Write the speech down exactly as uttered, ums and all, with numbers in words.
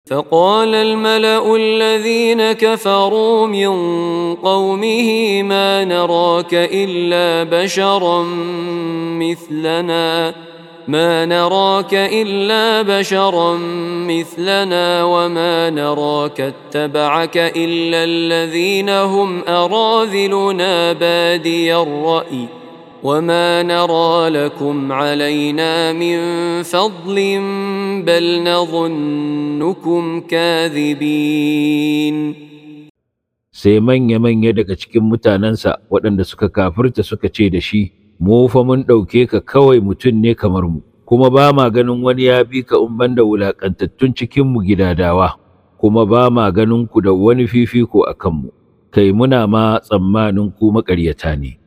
فقال الملأ الذين كفروا من قومه ما نراك إلا بشرا مثلنا ما نراك إلا بشرا مثلنا وما نراك اتبعك إلا الذين هم أراذلنا بادي الرأي وما نرى لكم علينا من فضل بل نظنكم كاذبين. Sai manya-manya daga cikin mutanensa waɗanda suka kafirta suka ce da shi, mu fa mun ɗauke ka kawai mutum ne kamar mu, kuma ba ma ganin wani ya bi ka in banda wulaƙantattun cikinmu gidadawa, kuma ba ma ganin ku da wani fifiko a kanmu, kai muna ma tsammanin ku maƙaryata ne.